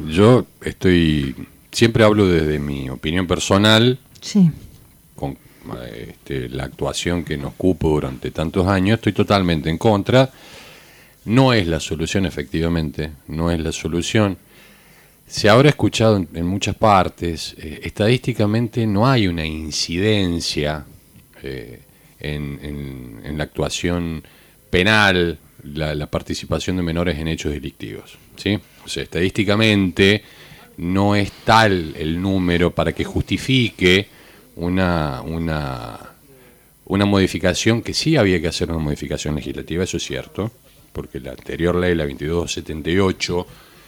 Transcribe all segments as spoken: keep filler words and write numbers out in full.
yo estoy, siempre hablo desde mi opinión personal, sí. con este, la actuación que nos cupo durante tantos años, estoy totalmente en contra. No es la solución, efectivamente, no es la solución. Se habrá escuchado en, en muchas partes, eh, estadísticamente no hay una incidencia eh, en, en, en la actuación penal, la, la participación de menores en hechos delictivos, ¿sí? O sea, estadísticamente no es tal el número para que justifique una, una, una modificación, que sí había que hacer una modificación legislativa, eso es cierto, porque la anterior ley, la veintidós setenta y ocho,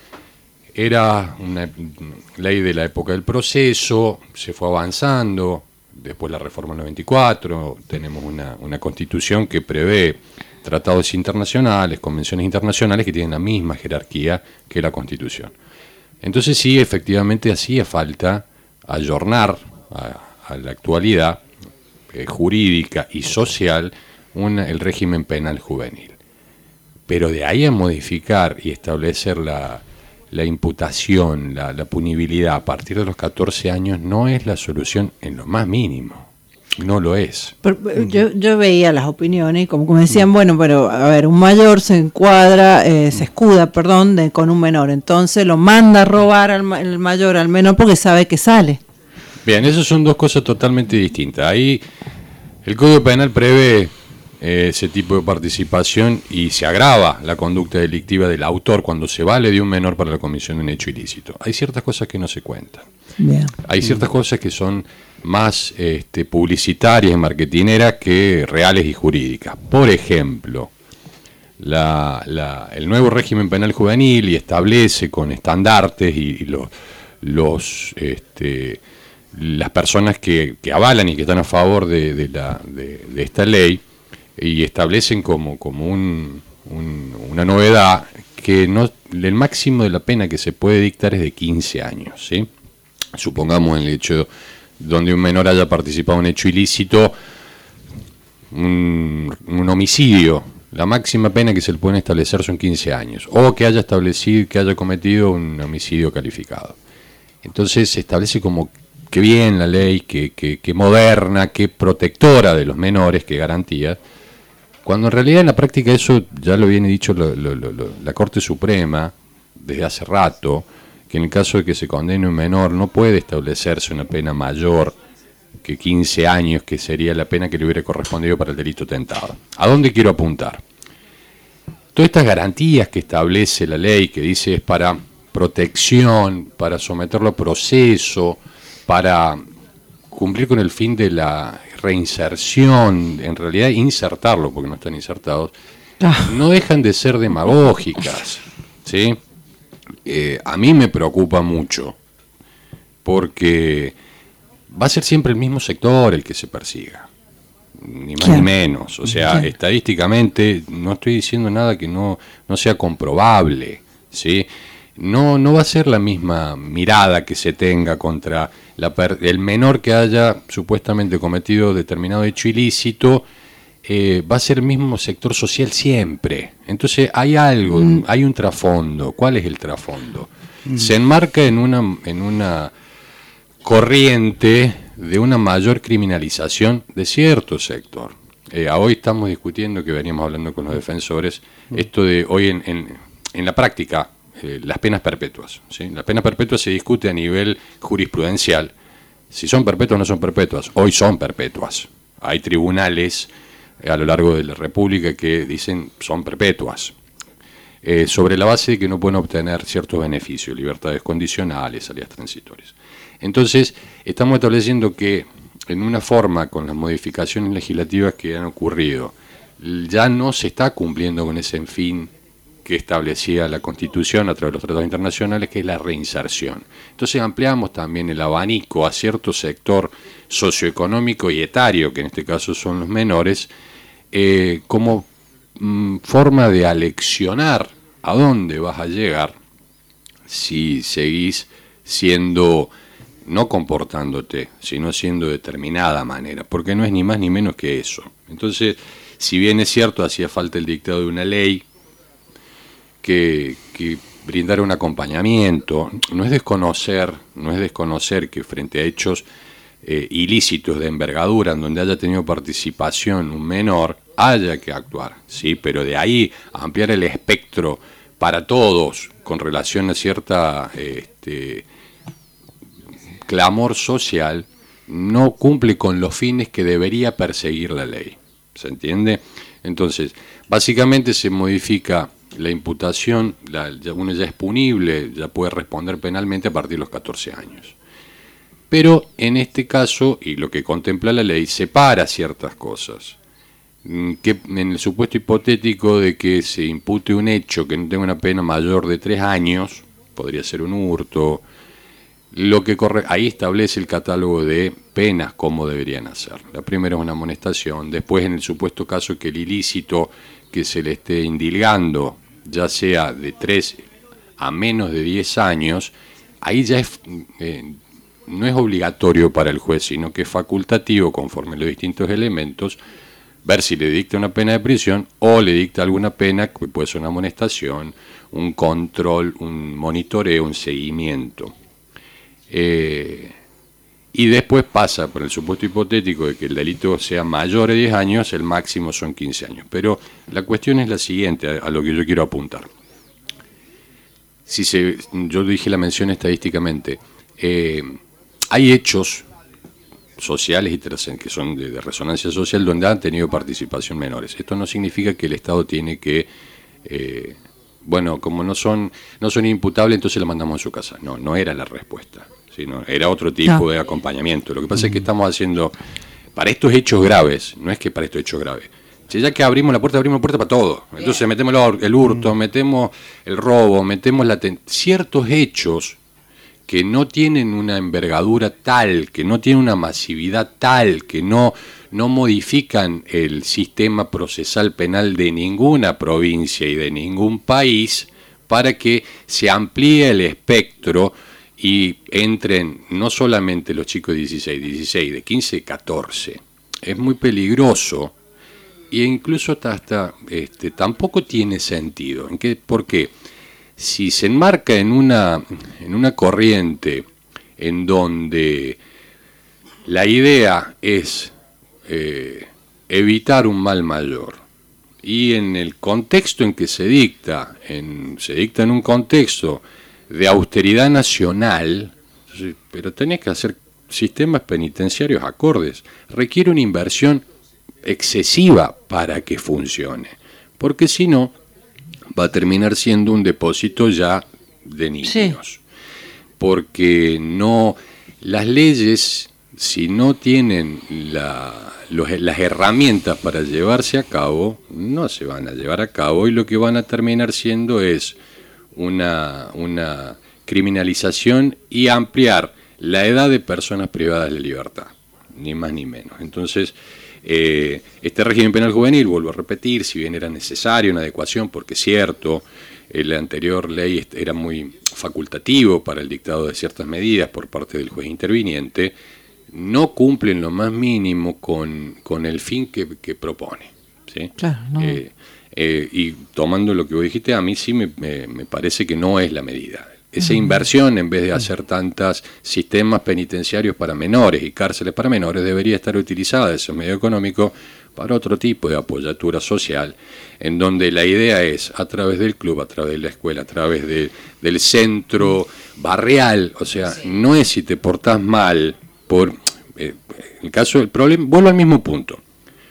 era una ley de la época del proceso, se fue avanzando, después la reforma del noventa y cuatro, tenemos una, una constitución que prevé tratados internacionales, convenciones internacionales que tienen la misma jerarquía que la Constitución. Entonces sí, efectivamente hacía falta ayornar a, a la actualidad eh, jurídica y social una, el régimen penal juvenil. Pero de ahí a modificar y establecer la, la imputación, la, la punibilidad a partir de los catorce años no es la solución en lo más mínimo. No lo es. Pero, yo, yo veía las opiniones y como, como decían, bueno, pero a ver, un mayor se encuadra, eh, se escuda, perdón, de, con un menor, entonces lo manda a robar al el mayor al menor porque sabe que sale. Bien, esas son dos cosas totalmente distintas. Ahí el Código Penal prevé eh, ese tipo de participación y se agrava la conducta delictiva del autor cuando se vale de un menor para la comisión de un hecho ilícito. Hay ciertas cosas que no se cuentan. Bien. Hay ciertas cosas que son más este, publicitarias y marketineras que reales y jurídicas. Por ejemplo, la, la, el nuevo régimen penal juvenil y establece con estandartes y, y los, los este, las personas que, que avalan y que están a favor de, de, la, de, de esta ley, y establecen como, como un, un, una novedad que no, el máximo de la pena que se puede dictar es de quince años, ¿sí? Supongamos el hecho donde un menor haya participado en un hecho ilícito, un, un homicidio, la máxima pena que se le puede establecer son quince años, o que haya establecido, que haya cometido un homicidio calificado. Entonces se establece como que bien la ley, que, que, que moderna, que protectora de los menores, que garantía, cuando en realidad en la práctica eso ya lo viene dicho lo, lo, lo, lo, la Corte Suprema desde hace rato, que en el caso de que se condene un menor no puede establecerse una pena mayor que quince años, que sería la pena que le hubiera correspondido para el delito tentado. ¿A dónde quiero apuntar? Todas estas garantías que establece la ley, que dice es para protección, para someterlo a proceso, para cumplir con el fin de la reinserción, en realidad insertarlo, porque no están insertados, ah. no dejan de ser demagógicas, ¿sí? Eh, a mí me preocupa mucho, porque va a ser siempre el mismo sector el que se persiga, ni más ni menos. O sea, estadísticamente no estoy diciendo nada que no, no sea comprobable, ¿sí? No, no va a ser la misma mirada que se tenga contra la per- el menor que haya supuestamente cometido determinado hecho ilícito. Eh, va a ser el mismo sector social siempre. Entonces hay algo, mm. hay un trasfondo. ¿Cuál es el trasfondo? Mm. Se enmarca en una, en una corriente de una mayor criminalización de cierto sector. Eh, hoy estamos discutiendo, que veníamos hablando con los defensores, mm. esto de hoy en, en, en la práctica, eh, las penas perpetuas, ¿sí? Las penas perpetuas se discute a nivel jurisprudencial. Si son perpetuas o no son perpetuas. Hoy son perpetuas. Hay tribunales a lo largo de la República que dicen son perpetuas, eh, sobre la base de que no pueden obtener ciertos beneficios, libertades condicionales, salidas transitorias. Entonces, estamos estableciendo que en una forma, con las modificaciones legislativas que han ocurrido, ya no se está cumpliendo con ese fin que establecía la Constitución a través de los tratados internacionales, que es la reinserción. Entonces ampliamos también el abanico a cierto sector socioeconómico y etario, que en este caso son los menores, eh, como mm, forma de aleccionar a dónde vas a llegar si seguís siendo, no comportándote, sino siendo de determinada manera, porque no es ni más ni menos que eso. Entonces, si bien es cierto, hacía falta el dictado de una ley que, que brindar un acompañamiento, no es desconocer, no es desconocer que frente a hechos eh, ilícitos de envergadura en donde haya tenido participación un menor, haya que actuar, ¿sí? Pero de ahí a ampliar el espectro para todos con relación a cierta este, clamor social, no cumple con los fines que debería perseguir la ley. ¿Se entiende? Entonces, básicamente se modifica la imputación, la, ya, uno ya es punible, ya puede responder penalmente a partir de los catorce años. Pero en este caso, y lo que contempla la ley, separa ciertas cosas. Que en el supuesto hipotético de que se impute un hecho que no tenga una pena mayor de tres años, podría ser un hurto, lo que corre, ahí establece el catálogo de penas como deberían hacer. La primera es una amonestación, después en el supuesto caso que el ilícito que se le esté indilgando, ya sea de tres a menos de diez años, ahí ya es, eh, no es obligatorio para el juez, sino que es facultativo conforme a los distintos elementos, ver si le dicta una pena de prisión o le dicta alguna pena que puede ser una amonestación, un control, un monitoreo, un seguimiento. Eh, y después pasa por el supuesto hipotético de que el delito sea mayor de diez años, el máximo son quince años. Pero la cuestión es la siguiente, a, a lo que yo quiero apuntar. Si se, yo dije la mención estadísticamente, eh, hay hechos sociales y que son de, de resonancia social donde han tenido participación menores. Esto no significa que el Estado tiene que, eh, bueno, como no son no son imputables, entonces lo mandamos a su casa. No, no era la respuesta, sino era otro tipo no. de acompañamiento. Lo que pasa mm. es que estamos haciendo, para estos hechos graves, no es que para estos hechos graves, si ya que abrimos la puerta, abrimos la puerta para todo. Entonces metemos el hurto, mm. metemos el robo, metemos la ten- ciertos hechos que no tienen una envergadura tal, que no tienen una masividad tal, que no, no modifican el sistema procesal penal de ninguna provincia y de ningún país, para que se amplíe el espectro y entren no solamente los chicos de dieciséis, dieciséis, de quince, catorce. Es muy peligroso e incluso hasta, hasta este, tampoco tiene sentido. ¿En qué? ¿Por qué? Si se enmarca en una, en una corriente en donde la idea es eh, evitar un mal mayor, y en el contexto en que se dicta, en, se dicta en un contexto de austeridad nacional, pero tenés que hacer sistemas penitenciarios acordes, requiere una inversión excesiva para que funcione, porque si no, va a terminar siendo un depósito ya de niños. Sí. Porque no, las leyes, si no tienen la, los, las herramientas para llevarse a cabo, no se van a llevar a cabo, y lo que van a terminar siendo es una, una criminalización y ampliar la edad de personas privadas de libertad, ni más ni menos. Entonces, Eh, este régimen penal juvenil, vuelvo a repetir, si bien era necesaria una adecuación, porque es cierto, eh, la anterior ley era muy facultativo para el dictado de ciertas medidas por parte del juez interviniente, no cumple en lo más mínimo con, con el fin que, que propone, ¿sí? Claro, no. eh, eh, y tomando lo que vos dijiste, a mí sí me, me, me parece que no es la medida. Esa inversión, en vez de hacer tantos sistemas penitenciarios para menores y cárceles para menores, debería estar utilizada ese medio económico para otro tipo de apoyatura social, en donde la idea es, a través del club, a través de la escuela, a través de, del centro barrial, o sea, sí. no es si te portás mal, por eh, el caso del problema, vuelvo al mismo punto.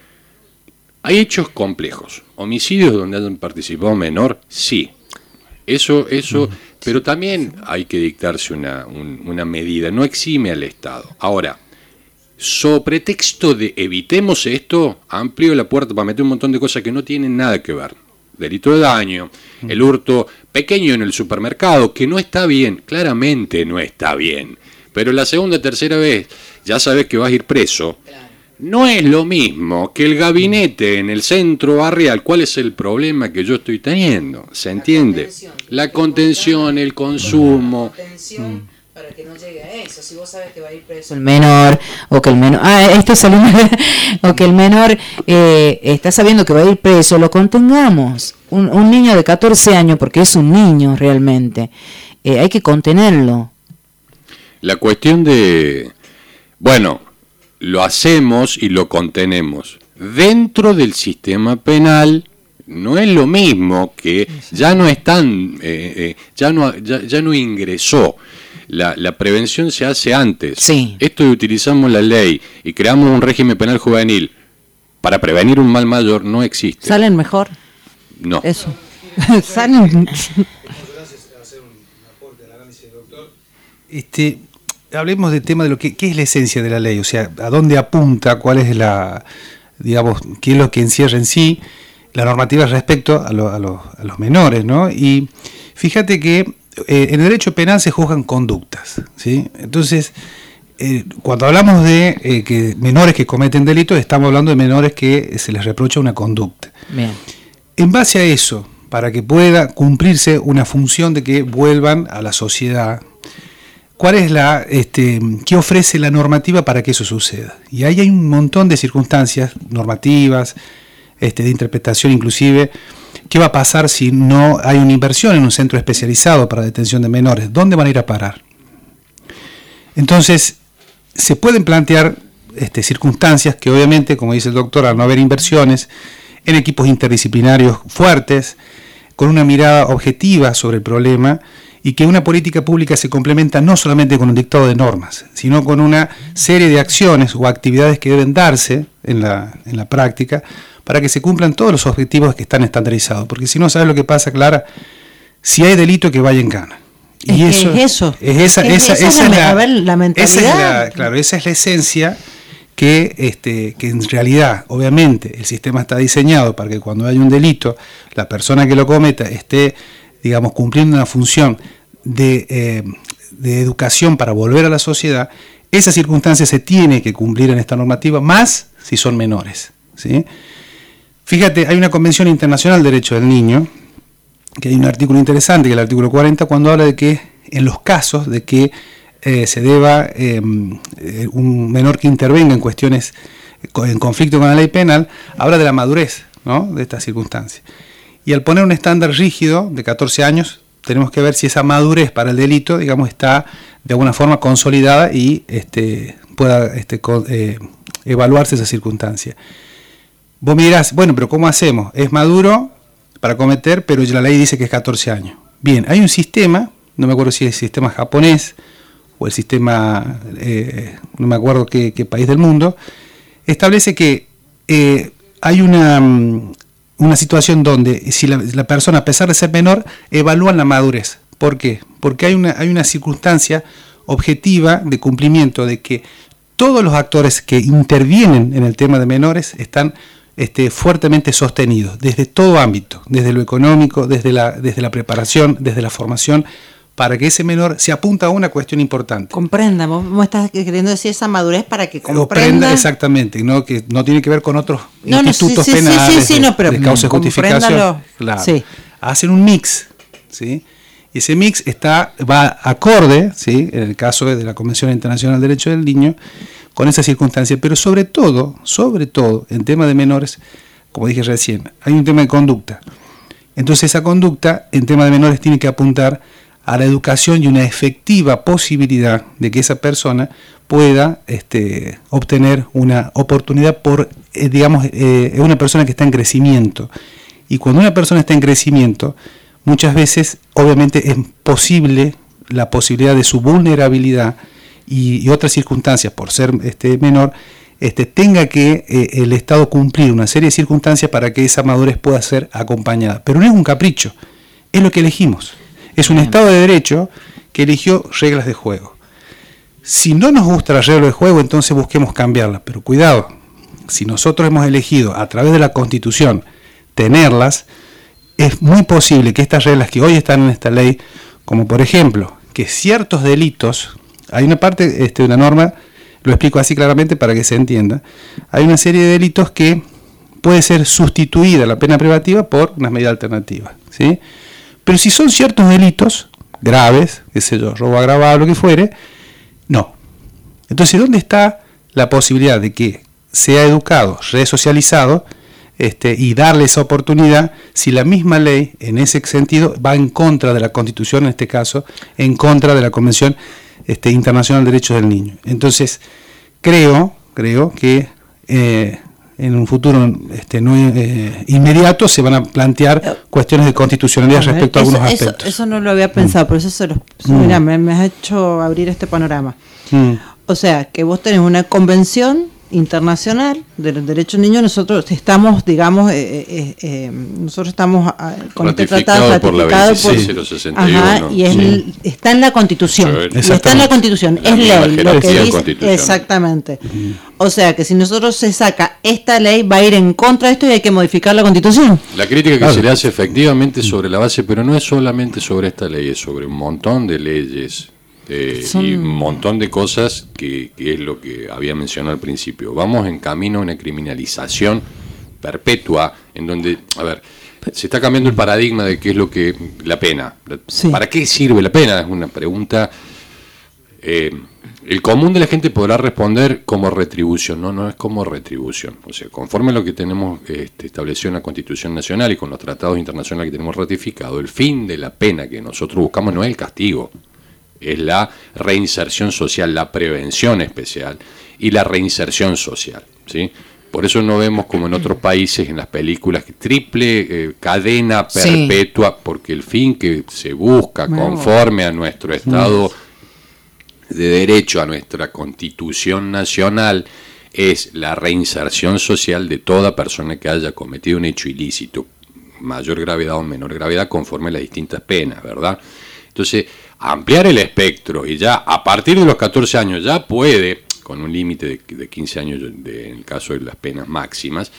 Hay hechos complejos, homicidios donde hayan participado menor, sí, eso, eso... Mm. Pero también hay que dictarse una, un, una medida, no exime al Estado. Ahora, so pretexto de evitemos esto, amplío la puerta para meter un montón de cosas que no tienen nada que ver. Delito de daño, el hurto pequeño en el supermercado, que no está bien, claramente no está bien. Pero la segunda, tercera vez, ya sabes que vas a ir preso. No es lo mismo que el gabinete en el centro barrial. ¿Cuál es el problema que yo estoy teniendo? ¿Se entiende? La contención, el consumo. Para que no llegue a eso, si vos sabes que va a ir preso el menor, o que el menor, ah, esto salió, o que el menor eh, está sabiendo que va a ir preso, lo contengamos. Un, un niño de catorce años, porque es un niño realmente, eh, hay que contenerlo. La cuestión de, bueno, lo hacemos y lo contenemos. Dentro del sistema penal no es lo mismo que ya no están, eh, eh, ya no, ya, ya no ingresó. La, la prevención se hace antes. Sí. Esto de utilizamos la ley y creamos un régimen penal juvenil para prevenir un mal mayor no existe. ¿Salen mejor? No. Eso. Salen. Este, hablemos del tema de lo que qué es la esencia de la ley, o sea, a dónde apunta, cuál es la, digamos, qué es lo que encierra en sí la normativa respecto a, lo, a, lo, a los menores, ¿no? Y fíjate que Eh, en el derecho penal se juzgan conductas, ¿sí? Entonces, eh, cuando hablamos de eh, que menores que cometen delitos, estamos hablando de menores que se les reprocha una conducta. Bien. En base a eso, para que pueda cumplirse una función de que vuelvan a la sociedad, ¿cuál es la, este, qué ofrece la normativa para que eso suceda? Y ahí hay un montón de circunstancias normativas, este, de interpretación inclusive. ¿Qué va a pasar si no hay una inversión en un centro especializado para detención de menores? ¿Dónde van a ir a parar? Entonces, se pueden plantear este, circunstancias que obviamente, como dice el doctor, al no haber inversiones, en equipos interdisciplinarios fuertes, con una mirada objetiva sobre el problema, y que una política pública se complementa no solamente con un dictado de normas, sino con una serie de acciones o actividades que deben darse en la, en la práctica, para que se cumplan todos los objetivos que están estandarizados. Porque si no, ¿sabes lo que pasa, Clara? Si hay delito, que vaya en gana. Y es eso, es eso. Es esa, es, esa, esa, esa es la, a ver, la mentalidad. Esa es la, claro, esa es la esencia que, este, que en realidad, obviamente, el sistema está diseñado para que cuando haya un delito, la persona que lo cometa esté, digamos, cumpliendo una función de, eh, de educación para volver a la sociedad. Esa circunstancia se tiene que cumplir en esta normativa, más si son menores, ¿sí? Fíjate, hay una Convención Internacional de Derechos del Niño, que hay un artículo interesante, que es el artículo cuarenta, cuando habla de que en los casos de que eh, se deba eh, un menor que intervenga en cuestiones en conflicto con la ley penal, habla de la madurez, ¿no?, de estas circunstancias. Y al poner un estándar rígido de catorce años, tenemos que ver si esa madurez para el delito, digamos, está de alguna forma consolidada y este, pueda este, con, eh, evaluarse esa circunstancia. Vos me dirás, bueno, pero ¿cómo hacemos? Es maduro para cometer, pero la ley dice que es catorce años. Bien, hay un sistema, no me acuerdo si es el sistema japonés o el sistema, eh, no me acuerdo qué, qué país del mundo, establece que eh, hay una, una situación donde si la, la persona, a pesar de ser menor, evalúan la madurez. ¿Por qué? Porque hay una, hay una circunstancia objetiva de cumplimiento de que todos los actores que intervienen en el tema de menores están Este, fuertemente sostenidos, desde todo ámbito, desde lo económico, desde la, desde la preparación, desde la formación, para que ese menor se apunta a una cuestión importante. Comprenda, vos, vos estás queriendo decir esa madurez para que comprenda. Comprenda, exactamente, ¿no? Que no tiene que ver con otros no, institutos no, sí, penales, sí, sí, sí, de, no, pero de causa y justificación. Claro. Sí. Hacen un mix, ¿sí? Y ese mix está, va acorde, ¿sí?, en el caso de la Convención Internacional del Derecho del Niño, con esa circunstancia, pero sobre todo, sobre todo, en tema de menores, como dije recién, hay un tema de conducta. Entonces esa conducta, en tema de menores, tiene que apuntar a la educación y una efectiva posibilidad de que esa persona pueda este, obtener una oportunidad por, eh, digamos, eh, una persona que está en crecimiento. Y cuando una persona está en crecimiento, muchas veces, obviamente, es posible la posibilidad de su vulnerabilidad y, y otras circunstancias, por ser este, menor, este, tenga que eh, el Estado cumplir una serie de circunstancias para que esa madurez pueda ser acompañada. Pero no es un capricho, es lo que elegimos. Es un Bien. Estado de Derecho que eligió reglas de juego. Si no nos gusta la regla de juego, entonces busquemos cambiarlas. Pero cuidado, si nosotros hemos elegido a través de la Constitución tenerlas, es muy posible que estas reglas que hoy están en esta ley, como por ejemplo, que ciertos delitos, hay una parte este, de una norma, lo explico así claramente para que se entienda, hay una serie de delitos que puede ser sustituida la pena privativa por una medida alternativa, ¿sí? Pero si son ciertos delitos, graves, qué sé yo, robo agravado, lo que fuere, no. Entonces, ¿dónde está la posibilidad de que sea educado, resocializado, este, y darle esa oportunidad si la misma ley, en ese sentido, va en contra de la Constitución, en este caso, en contra de la Convención este, Internacional de Derechos del Niño? Entonces, creo, creo que eh, en un futuro este, no eh, inmediato se van a plantear cuestiones de constitucionalidad ver, respecto a eso, algunos eso, aspectos. Eso no lo había pensado, mm. por eso se los, mm. mira, me, me has hecho abrir este panorama. Mm. O sea, que vos tenés una convención internacional de los derechos niños, nosotros estamos, digamos, eh, eh, eh, nosotros estamos eh, con este tratado ratificado por la veintiséis mil sesenta y uno. Ajá, y es, sí. está en la Constitución, Sí. y está en la Constitución, la es ley, lo que dice, Constitución. Exactamente. Uh-huh. O sea, que si nosotros se saca esta ley, va a ir en contra de esto y hay que modificar la Constitución. La crítica que claro. se le hace efectivamente sobre la base, pero no es solamente sobre esta ley, es sobre un montón de leyes. Eh, Son... y un montón de cosas que, que es lo que había mencionado al principio. Vamos en camino a una criminalización perpetua en donde, a ver, se está cambiando el paradigma de qué es lo que la pena. Sí. ¿Para qué sirve la pena? Es una pregunta. Eh, el común de la gente podrá responder como retribución. No, no es como retribución. O sea, conforme a lo que tenemos este, establecido en la Constitución Nacional y con los tratados internacionales que tenemos ratificado, el fin de la pena que nosotros buscamos no es el castigo. Es la reinserción social, la prevención especial y la reinserción social, ¿sí? Por eso no vemos como en otros países en las películas triple eh, cadena perpetua, sí. porque el fin que se busca conforme a nuestro Estado de Derecho, a nuestra Constitución Nacional, es la reinserción social de toda persona que haya cometido un hecho ilícito, mayor gravedad o menor gravedad, conforme a las distintas penas, ¿verdad? Entonces, ampliar el espectro y ya a partir de los catorce años ya puede, con un límite de, de quince años de, en el caso de las penas máximas,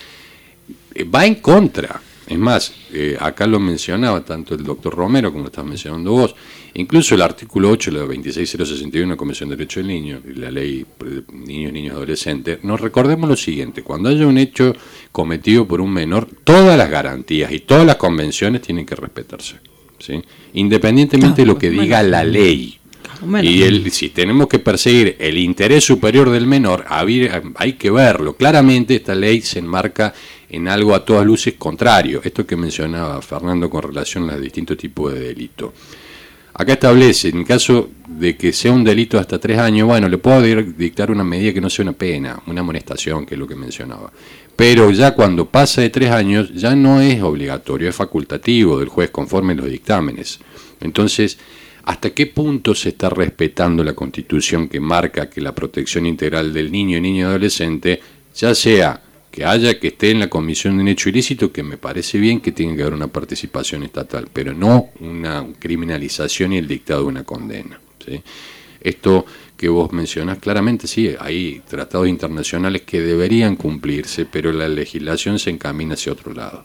eh, va en contra. Es más, eh, acá lo mencionaba tanto el doctor Romero como lo estás mencionando vos, incluso el artículo ocho de la veintiséis mil sesenta y uno de la Convención de Derechos del Niño, y la ley de niños, niños y adolescentes, nos recordemos lo siguiente: cuando haya un hecho cometido por un menor, todas las garantías y todas las convenciones tienen que respetarse, ¿sí? Independientemente ah, de lo que diga la ley. Bueno. Y el, si tenemos que perseguir el interés superior del menor, hay que verlo. Claramente esta ley se enmarca en algo a todas luces contrario. Esto que mencionaba Fernando con relación a los distintos tipos de delito. Acá establece, en caso de que sea un delito hasta tres años, bueno, le puedo dictar una medida que no sea una pena, una amonestación, que es lo que mencionaba. Pero ya cuando pasa de tres años, ya no es obligatorio, es facultativo del juez conforme a los dictámenes. Entonces, ¿hasta qué punto se está respetando la Constitución que marca que la protección integral del niño y niña adolescente, ya sea que haya que esté en la comisión de un hecho ilícito, que me parece bien que tiene que haber una participación estatal, pero no una criminalización y el dictado de una condena, ¿sí? Esto que vos mencionás claramente, sí, hay tratados internacionales que deberían cumplirse, pero la legislación se encamina hacia otro lado.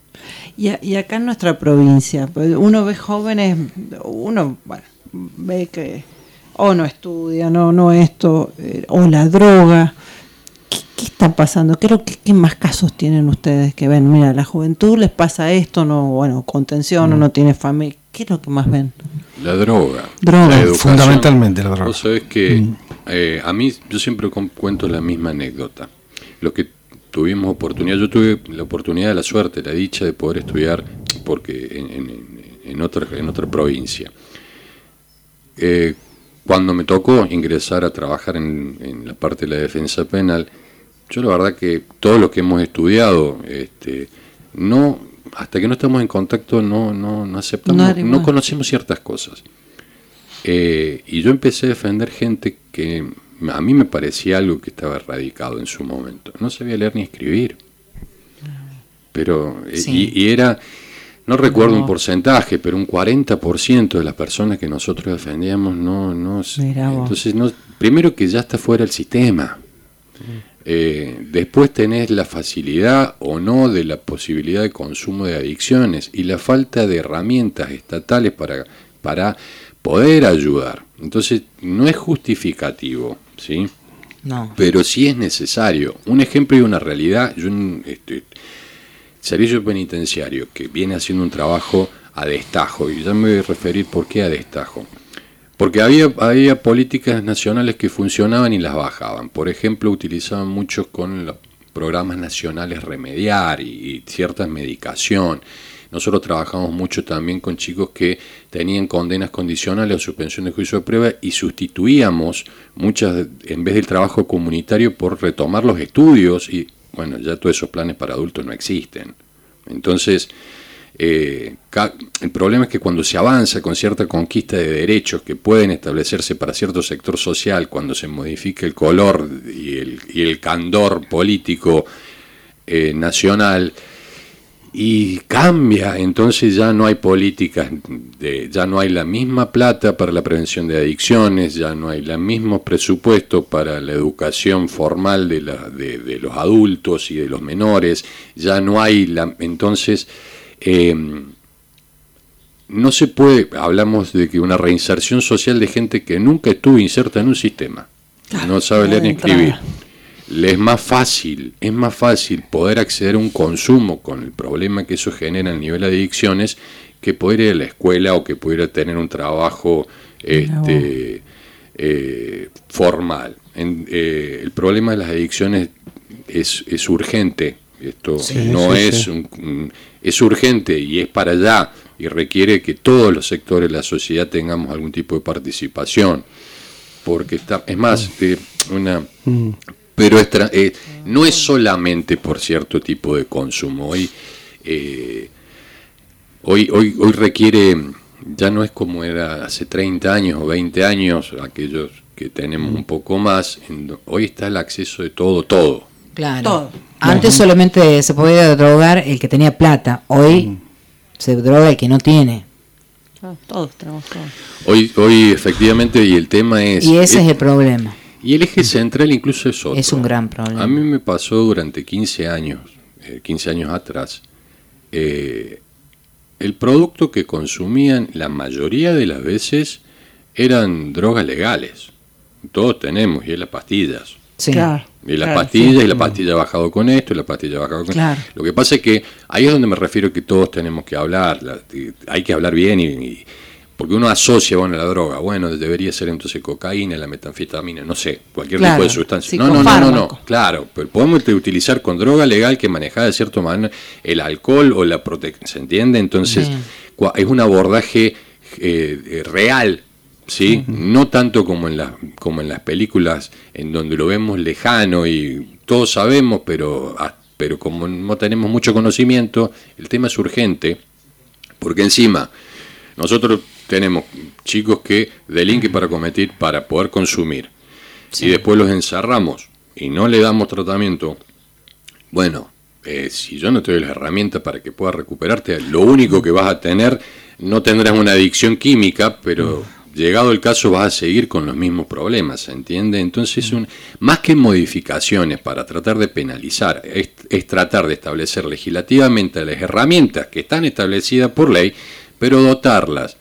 Y, a, y acá en nuestra provincia, uno ve jóvenes, uno bueno, ve que o no estudian, o no esto, eh, o la droga. ¿Qué, qué está pasando? ¿Qué, qué, ¿Qué más casos tienen ustedes que ven? Mira, a la juventud les pasa esto, no, bueno, contención, mm. o no tiene familia. ¿Qué es lo que más ven? La droga. Droga. La educación. Fundamentalmente la droga. Vos sabés que mm. eh, a mí, yo siempre cuento la misma anécdota. Lo que tuvimos oportunidad, yo tuve la oportunidad, la suerte, la dicha de poder estudiar porque en, en, en, otra, en otra provincia. Eh, cuando me tocó ingresar a trabajar en, en la parte de la defensa penal, yo la verdad que todo lo que hemos estudiado, este, no, hasta que no estamos en contacto no, no, no aceptamos, no, no conocemos ciertas cosas. Eh, y yo empecé a defender gente que a mí me parecía algo que estaba erradicado en su momento. No sabía leer ni escribir. Pero, sí. y, y era, no recuerdo no. un porcentaje, pero un cuarenta por ciento de las personas que nosotros defendíamos no, no, entonces no, primero que ya está fuera del sistema. Sí. Eh, después tenés la facilidad o no de la posibilidad de consumo de adicciones y la falta de herramientas estatales para, para poder ayudar. Entonces no es justificativo, ¿sí? No. Pero sí es necesario. Un ejemplo y una realidad. Yo, este, Servicio Penitenciario, que viene haciendo un trabajo a destajo, y ya me voy a referir por qué a destajo. Porque había, había políticas nacionales que funcionaban y las bajaban. Por ejemplo, utilizaban mucho con los programas nacionales remediar y, y cierta medicación. Nosotros trabajamos mucho también con chicos que tenían condenas condicionales o suspensión de juicio de prueba y sustituíamos muchas, en vez del trabajo comunitario, por retomar los estudios y, bueno, ya todos esos planes para adultos no existen. Entonces, eh, el problema es que cuando se avanza con cierta conquista de derechos que pueden establecerse para cierto sector social, cuando se modifica el color y el, y el candor político eh, nacional, y cambia, entonces ya no hay políticas, de, ya no hay la misma plata para la prevención de adicciones, ya no hay el mismo presupuesto para la educación formal de, la, de, de los adultos y de los menores, ya no hay, la, entonces eh, no se puede, hablamos de que una reinserción social de gente que nunca estuvo inserta en un sistema, claro, no sabe leer ni escribir. Le es más fácil, es más fácil poder acceder a un consumo con el problema que eso genera a nivel de adicciones que poder ir a la escuela o que pudiera tener un trabajo este, eh, formal. En, eh, el problema de las adicciones es, es urgente, esto sí, no sí, es sí. Un, un, es urgente y es para allá y requiere que todos los sectores de la sociedad tengamos algún tipo de participación, porque está, es más, eh, una... Mm. Pero es tra- eh, no es solamente por cierto tipo de consumo. Hoy, eh, hoy, hoy, hoy requiere, ya no es como era hace treinta años o veinte años, aquellos que tenemos un poco más, en, hoy está el acceso de todo, todo. Claro. Todo. Antes uh-huh. solamente se podía drogar el que tenía plata, hoy uh-huh. se droga el que no tiene. Todos tenemos todo. Hoy, hoy efectivamente, y el tema es... Y ese es, es el problema. Y el eje central incluso es otro. Es un gran problema. A mí me pasó durante quince años, eh, quince años atrás, eh, el producto que consumían la mayoría de las veces eran drogas legales. Todos tenemos, y es las pastillas. Sí. Claro. Y las claro, pastillas, sí. y la pastilla ha bajado con esto, y la pastilla ha bajado con claro. esto. Lo que pasa es que ahí es donde me refiero que todos tenemos que hablar, la, hay que hablar bien y... y porque uno asocia, bueno, la droga, bueno, debería ser entonces cocaína, la metanfetamina, no sé, cualquier claro, tipo de sustancia. sí, No, no, no, no, no, claro, pero podemos utilizar con droga legal que manejada de cierta manera el alcohol o la protección, ¿se entiende? Entonces, sí. es un abordaje eh, real, ¿sí? Uh-huh. No tanto como en, la, como en las películas en donde lo vemos lejano y todos sabemos, pero, pero como no tenemos mucho conocimiento, el tema es urgente, porque encima nosotros tenemos chicos que delinquen para cometer, para poder consumir, sí. y después los encerramos y no le damos tratamiento. Bueno, eh, si yo no te doy las herramientas para que puedas recuperarte, lo único que vas a tener, no tendrás una adicción química, pero mm. llegado el caso vas a seguir con los mismos problemas, ¿se entiende? Entonces, un, más que modificaciones para tratar de penalizar, es, es tratar de establecer legislativamente las herramientas que están establecidas por ley, pero dotarlas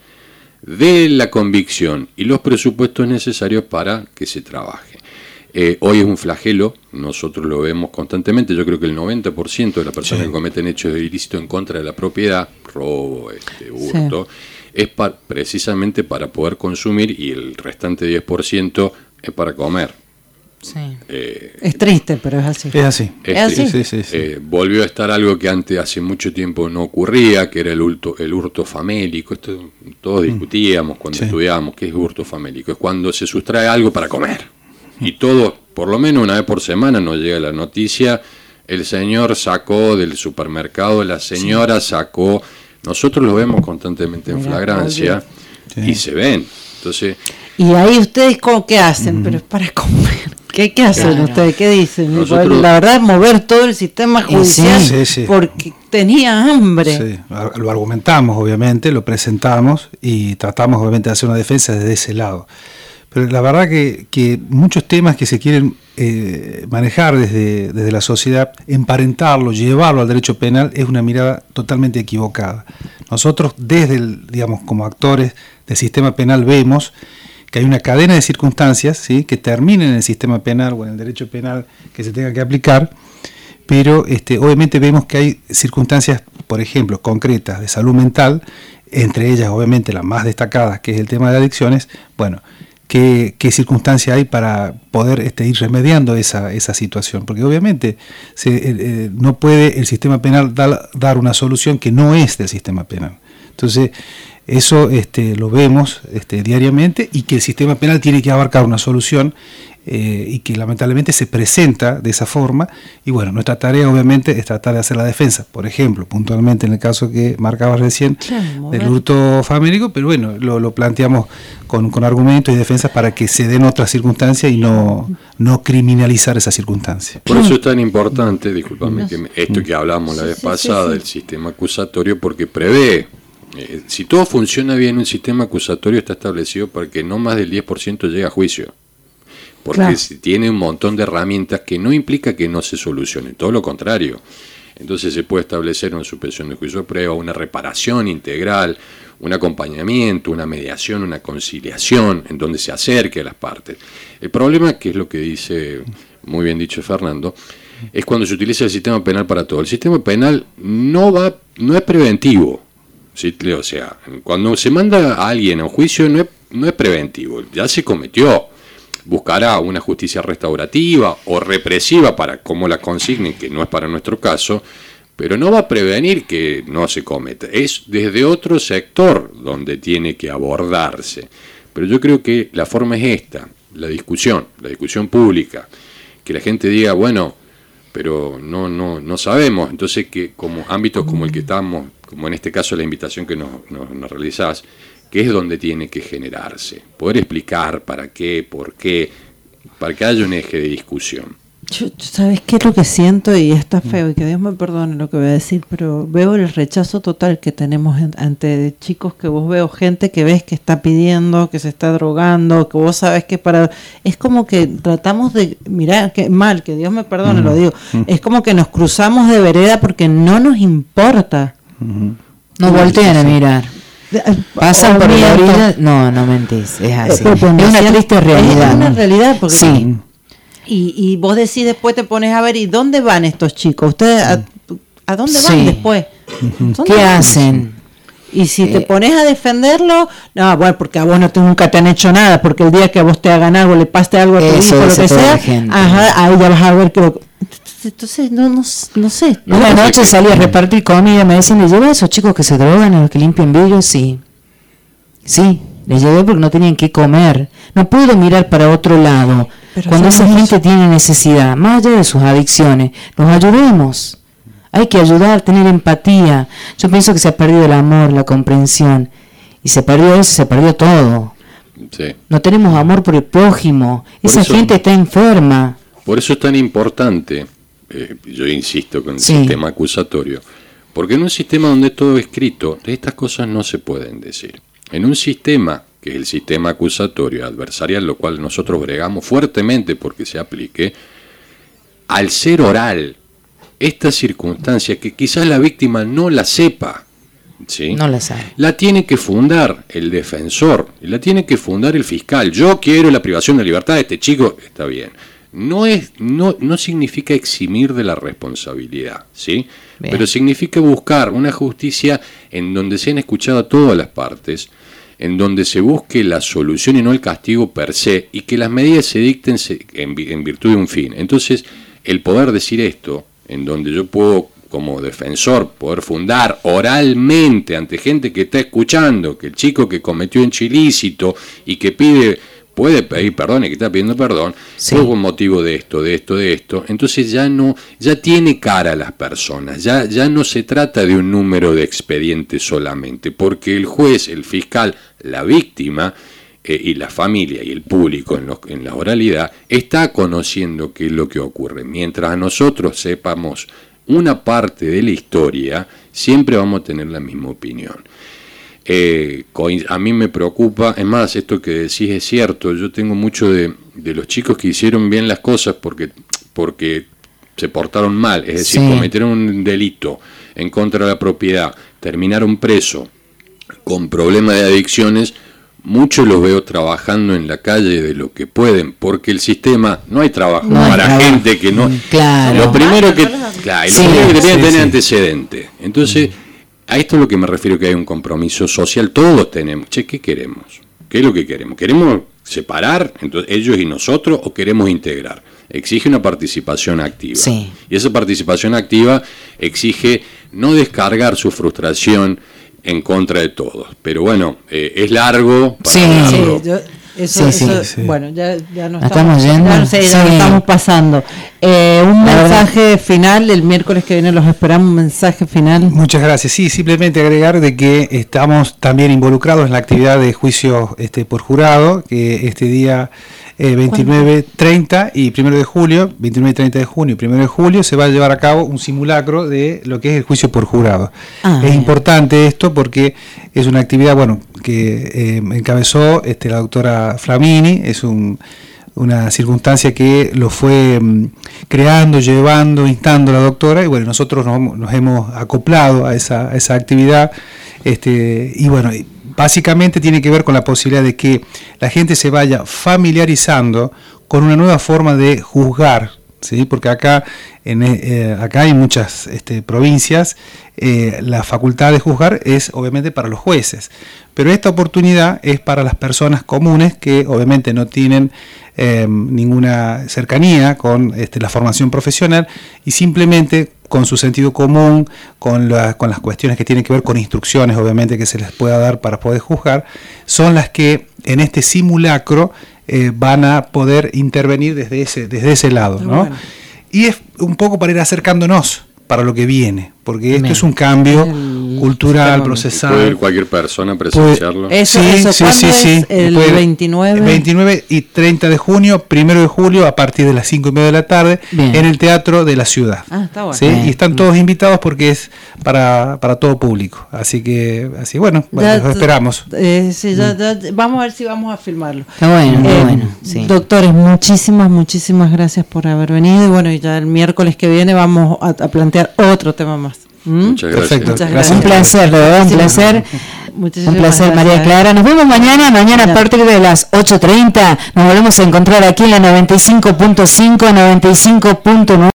de la convicción y los presupuestos necesarios para que se trabaje. Eh, hoy es un flagelo, nosotros lo vemos constantemente, yo creo que el noventa por ciento de las personas sí. que cometen hechos de ilícito en contra de la propiedad, robo, este, hurto, sí. es pa- precisamente para poder consumir y el restante diez por ciento es para comer. Sí. Eh, es triste, pero es así. Es así. Es, es así. Sí, sí, sí. Eh, volvió a estar algo que antes, hace mucho tiempo, no ocurría, que era el hurto, el hurto famélico. Esto todos discutíamos cuando sí. estudiábamos qué es hurto famélico. Es cuando se sustrae algo para comer. Y todo, por lo menos una vez por semana, nos llega la noticia: el señor sacó del supermercado, la señora sí. sacó. Nosotros lo vemos constantemente en Mira, flagrancia sí. y se ven. Entonces. Y ahí ustedes, ¿cómo, ¿qué hacen? Mm. Pero es para comer. ¿Qué, qué hacen claro. ustedes? ¿Qué dicen? Nosotros, la verdad, mover todo el sistema judicial sí, sí. porque tenía hambre. Sí. Lo argumentamos, obviamente, lo presentamos y tratamos, obviamente, de hacer una defensa desde ese lado. Pero la verdad que, que muchos temas que se quieren eh, manejar desde, desde la sociedad, emparentarlo, llevarlo al derecho penal, es una mirada totalmente equivocada. Nosotros, desde el, digamos, como actores del sistema penal, vemos que hay una cadena de circunstancias, ¿sí?, que terminen en el sistema penal o en el derecho penal que se tenga que aplicar, pero este, obviamente vemos que hay circunstancias, por ejemplo, concretas de salud mental, entre ellas obviamente la más destacada, que es el tema de adicciones, bueno, ¿Qué, qué circunstancia hay para poder este, ir remediando esa, esa situación? Porque obviamente se, eh, no puede el sistema penal dar, dar una solución que no es del sistema penal. Entonces, eso este, lo vemos este, diariamente, y que el sistema penal tiene que abarcar una solución eh, y que lamentablemente se presenta de esa forma. Y bueno, nuestra tarea obviamente es tratar de hacer la defensa, por ejemplo, puntualmente en el caso que marcabas recién, claro, del hurto famélico, pero bueno, lo, lo planteamos con, con argumentos y defensas para que se den otras circunstancias y no, no criminalizar esas circunstancias. Por eso es tan importante, discúlpame, que me, esto que hablamos la vez pasada del sistema acusatorio, porque prevé, eh, si todo funciona bien, un sistema acusatorio está establecido para que no más del diez por ciento llegue a juicio. Porque claro, tiene un montón de herramientas que no implica que no se solucione, todo lo contrario. Entonces se puede establecer una suspensión de juicio de prueba, una reparación integral, un acompañamiento, una mediación, una conciliación, en donde se acerque a las partes. El problema, que es lo que dice muy bien dicho Fernando, es cuando se utiliza el sistema penal para todo. El sistema penal no va, no es preventivo, ¿sí? O sea, cuando se manda a alguien a un juicio no es, no es preventivo, ya se cometió. Buscará una justicia restaurativa o represiva para cómo la consignen, que no es para nuestro caso, pero no va a prevenir que no se cometa. Es desde otro sector donde tiene que abordarse. Pero yo creo que la forma es esta, la discusión, la discusión pública, que la gente diga, bueno, pero no no no sabemos. Entonces, que como ámbitos como el que estamos, como en este caso la invitación que nos, nos, nos realizás, que es donde tiene que generarse, poder explicar para qué, por qué, para que haya un eje de discusión. Yo, ¿sabes qué es lo que siento? Y está feo, y que Dios me perdone lo que voy a decir, pero veo el rechazo total que tenemos en, ante chicos, que vos veo gente que ves que está pidiendo, que se está drogando, que vos sabes que para... Es como que tratamos de... Mirá, que mal, que Dios me perdone, uh-huh. lo digo. Uh-huh. Es como que nos cruzamos de vereda porque no nos importa. Uh-huh. No voltean a mirar. Pasan por la orilla. No, no mentís, es así. Es, es una triste realidad. Es una realidad, porque sí. Y, y vos decís, después te pones a ver, ¿y dónde van estos chicos? ¿Ustedes a, a dónde van sí. después? ¿Qué van? Hacen? Y si eh. te pones a defenderlo, no, bueno, porque a vos no te, nunca te han hecho nada, porque el día que a vos te hagan algo, le paste algo a tu hijo, lo que sea, ajá, ahí ya vas a ver que lo... Entonces, no, no, no sé. No, una noche que... salí a repartir comida, me decían, ¿le lleva a esos chicos que se drogan, a los que limpian vidrios? Sí. Sí, les llevé porque no tenían que comer. No puedo mirar para otro lado. Pero cuando esa gente eso. tiene necesidad, más allá de sus adicciones, nos ayudemos. Hay que ayudar, tener empatía. Yo pienso que se ha perdido el amor, la comprensión. Y se perdió eso, se perdió todo. Sí. No tenemos amor por el prójimo. Por esa eso, gente está enferma. Por eso es tan importante, eh, yo insisto con el sí. sistema acusatorio, porque en un sistema donde todo es escrito, estas cosas no se pueden decir. En un sistema, que es el sistema acusatorio adversarial, lo cual nosotros bregamos fuertemente porque se aplique, al ser oral, esta circunstancia que quizás la víctima no la sepa, ¿sí? No la sabe. La tiene que fundar el defensor, y la tiene que fundar el fiscal. Yo quiero la privación de libertad de este chico, está bien. No es, no, no significa eximir de la responsabilidad, ¿sí? Bien. Pero significa buscar una justicia en donde se han escuchado a todas las partes, en donde se busque la solución y no el castigo per se, y que las medidas se dicten en, en virtud de un fin. Entonces, el poder decir esto, en donde yo puedo, como defensor, poder fundar oralmente ante gente que está escuchando que el chico que cometió un ilícito y que pide... puede pedir perdón y que está pidiendo perdón, sí. por motivo de esto, de esto, de esto. Entonces ya no, ya tiene cara a las personas, ya, ya no se trata de un número de expedientes solamente, porque el juez, el fiscal, la víctima eh, y la familia y el público en, los, en la oralidad está conociendo qué es lo que ocurre. Mientras nosotros sepamos una parte de la historia, siempre vamos a tener la misma opinión. Eh, a mí me preocupa, es más, esto que decís es cierto, yo tengo mucho de, de los chicos que hicieron bien las cosas porque, porque se portaron mal, es decir, sí. cometieron un delito en contra de la propiedad, terminaron presos con problemas de adicciones, muchos los veo trabajando en la calle de lo que pueden, porque el sistema, no hay trabajo no para trabajo. gente que no... Claro. Lo primero que... Claro, sí, lo primero que tiene sí, que tener sí. antecedente. Entonces... a esto es lo que me refiero, que hay un compromiso social, todos tenemos. Che, ¿qué queremos? ¿Qué es lo que queremos? ¿Queremos separar entonces ellos y nosotros o queremos integrar? Exige una participación activa. Sí. Y esa participación activa exige no descargar su frustración en contra de todos. Pero bueno, eh, es largo para Sí. darlo. Sí, yo- eso, Sí, eso- sí. bueno, ya, ya nos ¿Estamos estamos, yendo? ya, no sé, ya Sí. nos estamos pasando. Eh, un La verdad. mensaje final, el miércoles que viene los esperamos, un mensaje final. Muchas gracias. Sí, simplemente agregar de que estamos también involucrados en la actividad de juicio este, por jurado, que este día eh, veintinueve, treinta y primero de julio, veintinueve y treinta de junio y primero de julio, se va a llevar a cabo un simulacro de lo que es el juicio por jurado. Ah, es bien. importante esto porque es una actividad, bueno, que eh, encabezó este, la doctora Flamini, es un una circunstancia que lo fue mm, creando, llevando, instando la doctora, y bueno, nosotros nos, nos hemos acoplado a esa, a esa actividad, este, y bueno, básicamente tiene que ver con la posibilidad de que la gente se vaya familiarizando con una nueva forma de juzgar, ¿sí? Porque acá, en, eh, acá hay muchas este, provincias, eh, la facultad de juzgar es obviamente para los jueces, pero esta oportunidad es para las personas comunes que obviamente no tienen eh, ninguna cercanía con este, la formación profesional y simplemente con su sentido común, con, la, con las cuestiones que tienen que ver con instrucciones obviamente que se les pueda dar para poder juzgar, son las que en este simulacro eh, van a poder intervenir desde ese, desde ese lado, ¿no? Bueno. Y es un poco para ir acercándonos para lo que viene, porque esto Bien. es un cambio El cultural, sistema- procesal. ¿Puede ir cualquier persona a presenciarlo? Eso, eso, ¿cuándo es? El Puede- veintinueve. veintinueve y treinta de junio, primero de julio, a partir de las cinco y media de la tarde, Bien. en el Teatro de la Ciudad. Ah, está bueno. ¿Sí? Bien. Y están todos invitados porque es para, para todo público. Así que, así bueno, bueno, Ya- los esperamos. eh, sí, ya- ya- vamos a ver si vamos a filmarlo. Está bueno, está Eh, bueno. Sí. Doctores, muchísimas, muchísimas gracias por haber venido. Y bueno, y ya el miércoles que viene vamos a, a plantear otro tema más. ¿Mm? Muchas gracias. Perfecto. Muchas Gracias. Un placer, de verdad, un Muchísimas- placer. muchísimas Un placer, María gracias. Clara. Nos vemos mañana, mañana a Ya. partir de las ocho treinta. Nos volvemos a encontrar aquí en la noventa y cinco punto cinco, noventa y cinco punto nueve.